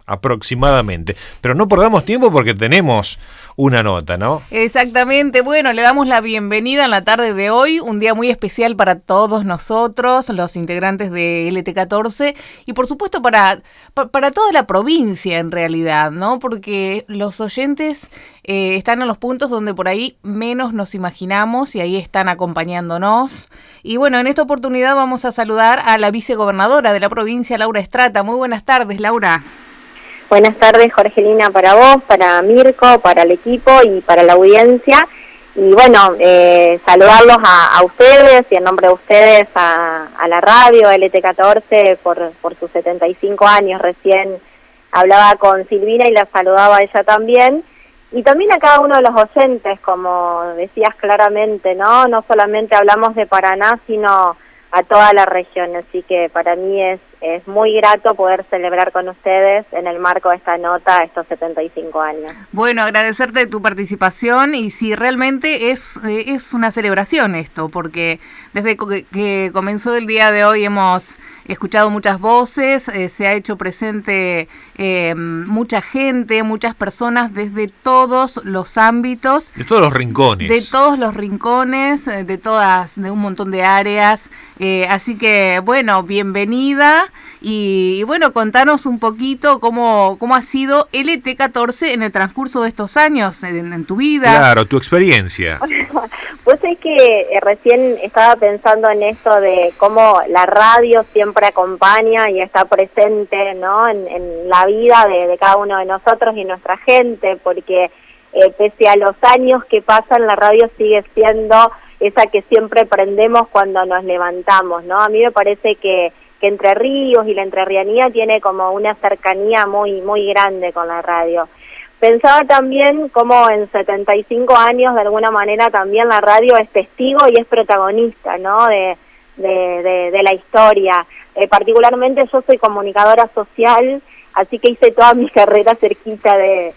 aproximadamente. Pero no perdamos tiempo porque tenemos una nota, ¿no? Exactamente. Bueno, le damos la bienvenida en la tarde de hoy, un día muy especial para todos nosotros, los integrantes de LT14 y por supuesto para toda la provincia en realidad, ¿no? Porque los oyentes están en los puntos donde por ahí menos nos imaginamos y ahí están acompañándonos. Y bueno, en esta oportunidad vamos a saludar a la vicegobernadora de la provincia, Laura Estrata. Muy buenas tardes, Laura. Buenas tardes, Jorgelina, para vos, para Mirko, para el equipo y para la audiencia. Y bueno, saludarlos a ustedes y en nombre de ustedes a la radio LT14 por sus 75 años. Recién hablaba con Silvina y la saludaba a ella también. Y también a cada uno de los oyentes, como decías claramente, ¿no? No solamente hablamos de Paraná, sino a toda la región. Así que para mí es muy grato poder celebrar con ustedes en el marco de esta nota estos 75 años. Bueno, agradecerte tu participación y si realmente es una celebración esto, porque desde que comenzó el día de hoy hemos escuchado muchas voces, se ha hecho presente mucha gente, muchas personas desde todos los ámbitos. De todos los rincones. De todos los rincones, de un montón de áreas. Así que, bueno, bienvenida y bueno, contanos un poquito cómo ha sido LT14 en el transcurso de estos años, en tu vida. Claro, tu experiencia. Pues es que recién estaba pensando en esto de cómo la radio siempre acompaña y está presente, ¿no? en la vida de cada uno de nosotros y nuestra gente, porque pese a los años que pasan, la radio sigue siendo esa que siempre prendemos cuando nos levantamos, ¿no? A mí me parece que Entre Ríos y la entrerrianía tiene como una cercanía muy grande con la radio. Pensaba también como en 75 años, de alguna manera, también la radio es testigo y es protagonista, ¿no? de la historia. Particularmente yo soy comunicadora social, así que hice toda mi carrera cerquita de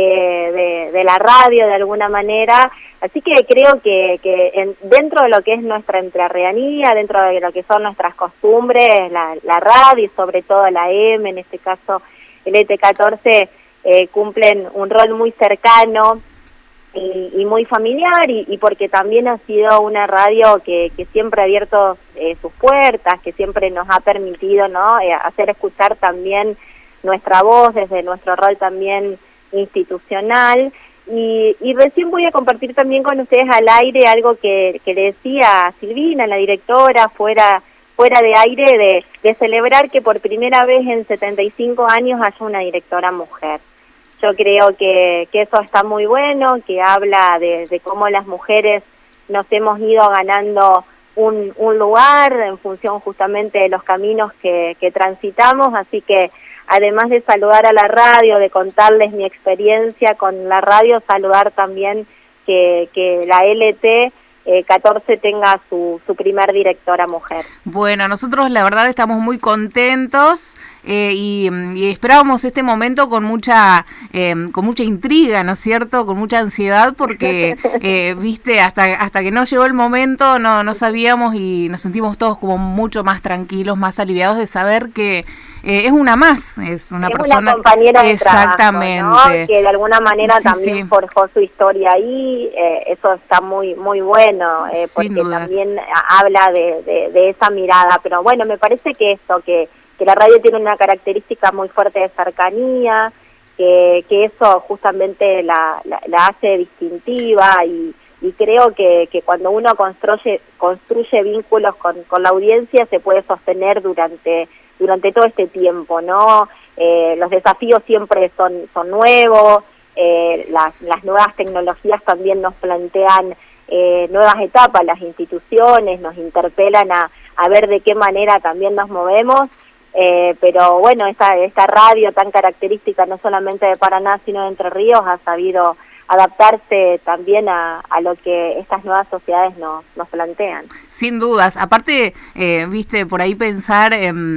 la radio, de alguna manera. Así que creo que dentro de lo que es nuestra entrerrianía, dentro de lo que son nuestras costumbres, la radio y sobre todo la M, en este caso el LT14, cumplen un rol muy cercano y muy familiar, y porque también ha sido una radio que siempre ha abierto sus puertas, que siempre nos ha permitido, ¿no? Hacer escuchar también nuestra voz desde nuestro rol también institucional. Y recién voy a compartir también con ustedes al aire algo que le decía a Silvina, la directora, fuera de aire, de celebrar que por primera vez en 75 años haya una directora mujer. Yo creo que eso está muy bueno, que habla de cómo las mujeres nos hemos ido ganando un lugar en función justamente de los caminos que transitamos, así que además de saludar a la radio, de contarles mi experiencia con la radio, saludar también que la LT14 tenga su primer directora mujer. Bueno, nosotros la verdad estamos muy contentos y esperábamos este momento con mucha intriga, ¿no es cierto? Con mucha ansiedad porque, viste, hasta que no llegó el momento no sabíamos y nos sentimos todos como mucho más tranquilos, más aliviados de saber que es una más, es una persona, una compañera de exactamente, trabajo, ¿no? Que de alguna manera sí, también forjó su historia ahí. Eso está muy bueno, porque dudas. También habla de esa mirada, pero bueno, me parece que esto, que la radio tiene una característica muy fuerte de cercanía, que eso justamente la hace distintiva, y creo que cuando uno construye vínculos con la audiencia se puede sostener durante todo este tiempo, ¿no? Los desafíos siempre son nuevos, las nuevas tecnologías también nos plantean nuevas etapas, las instituciones nos interpelan a ver de qué manera también nos movemos, pero bueno, esta radio tan característica no solamente de Paraná sino de Entre Ríos ha sabido adaptarse también a lo que estas nuevas sociedades nos plantean. Sin dudas, aparte, viste, por ahí pensar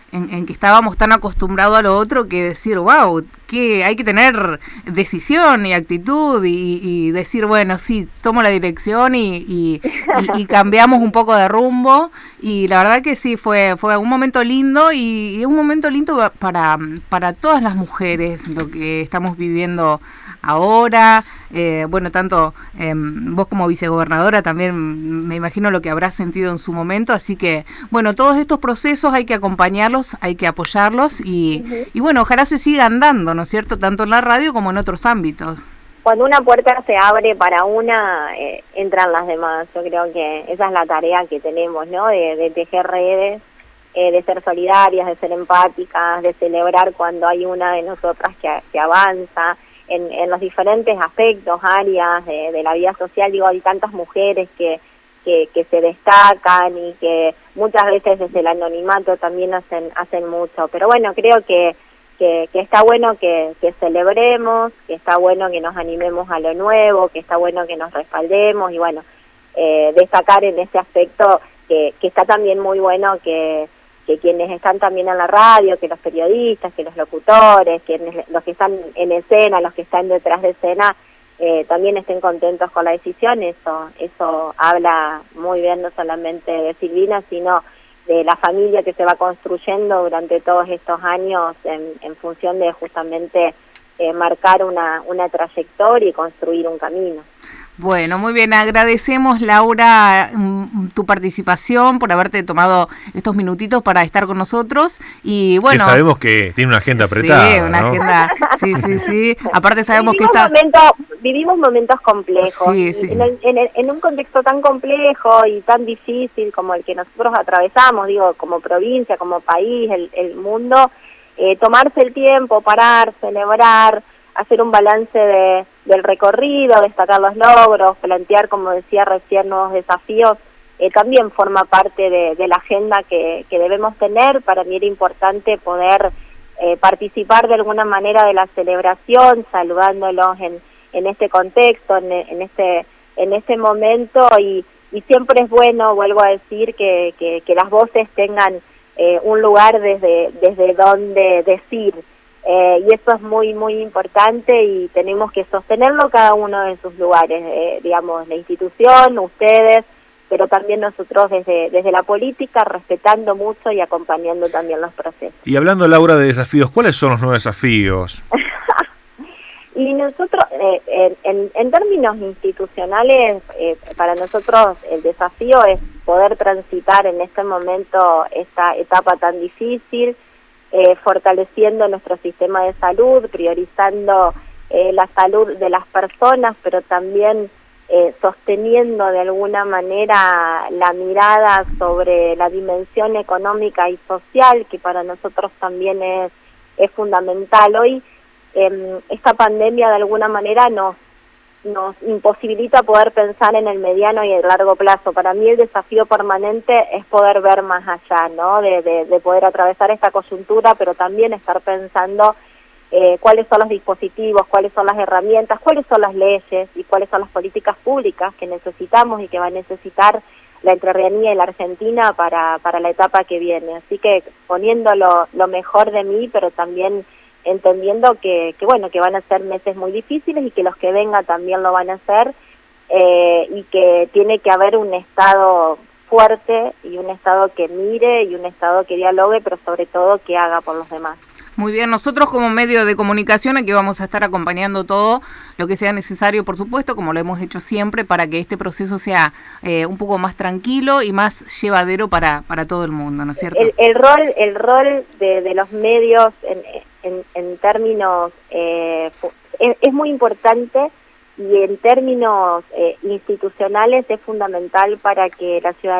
en que estábamos tan acostumbrados a lo otro que decir, wow, que hay que tener decisión y actitud y decir, bueno, sí, tomo la dirección y cambiamos un poco de rumbo. Y la verdad que sí, fue un momento lindo y un momento lindo para todas las mujeres, lo que estamos viviendo ahora. Bueno, tanto vos como vicegobernadora también me imagino lo que habrás sentido en su momento, así que bueno, todos estos procesos hay que acompañarlos, hay que apoyarlos y bueno, ojalá se sigan dando, ¿no es cierto?, tanto en la radio como en otros ámbitos. Cuando una puerta se abre para una, entran las demás. Yo creo que esa es la tarea que tenemos, ¿no?, de tejer redes, de ser solidarias, de ser empáticas, de celebrar cuando hay una de nosotras que avanza en los diferentes aspectos, áreas de la vida social. Digo, hay tantas mujeres que se destacan y que muchas veces desde el anonimato también hacen mucho. Pero bueno, creo que está bueno que celebremos, que está bueno que nos animemos a lo nuevo, que está bueno que nos respaldemos y bueno, destacar en ese aspecto que está también muy bueno que quienes están también en la radio, que los periodistas, que los locutores, los que están en escena, los que están detrás de escena, también estén contentos con la decisión. Eso habla muy bien no solamente de Silvina, sino de la familia que se va construyendo durante todos estos años en función de justamente marcar una trayectoria y construir un camino. Bueno, muy bien, agradecemos, Laura, tu participación, por haberte tomado estos minutitos para estar con nosotros y bueno... Que sabemos que tiene una agenda apretada, sí, una agenda, sí, aparte sabemos que vivimos momentos complejos, sí, sí. En un contexto tan complejo y tan difícil como el que nosotros atravesamos, digo, como provincia, como país, el mundo, tomarse el tiempo, parar, celebrar, hacer un balance del recorrido, destacar los logros, plantear, como decía recién, nuevos desafíos, también forma parte de la agenda que debemos tener. Para mí era importante poder participar de alguna manera de la celebración, saludándolos en este contexto, en este momento, y siempre es bueno, vuelvo a decir, que las voces tengan un lugar desde donde decir. Y eso es muy, muy importante y tenemos que sostenerlo cada uno de sus lugares, digamos, la institución, ustedes, pero también nosotros desde la política, respetando mucho y acompañando también los procesos. Y hablando, Laura, de desafíos, ¿cuáles son los nuevos desafíos? Y nosotros, en términos institucionales, para nosotros el desafío es poder transitar en este momento esta etapa tan difícil, fortaleciendo nuestro sistema de salud, priorizando la salud de las personas, pero también sosteniendo de alguna manera la mirada sobre la dimensión económica y social, que para nosotros también es fundamental. Hoy esta pandemia de alguna manera nos imposibilita poder pensar en el mediano y el largo plazo. Para mí el desafío permanente es poder ver más allá, ¿no? De poder atravesar esta coyuntura, pero también estar pensando cuáles son los dispositivos, cuáles son las herramientas, cuáles son las leyes y cuáles son las políticas públicas que necesitamos y que va a necesitar la entrerrianía y la Argentina para la etapa que viene. Así que poniendo lo mejor de mí, pero también entendiendo que bueno, que van a ser meses muy difíciles y que los que vengan también lo van a hacer, y que tiene que haber un Estado fuerte y un Estado que mire y un Estado que dialogue, pero sobre todo que haga por los demás. Muy bien, nosotros como medio de comunicación aquí vamos a estar acompañando todo lo que sea necesario, por supuesto, como lo hemos hecho siempre, para que este proceso sea un poco más tranquilo y más llevadero para todo el mundo, ¿no es cierto? El rol de los medios en términos es muy importante, y en términos institucionales es fundamental para que la ciudadanía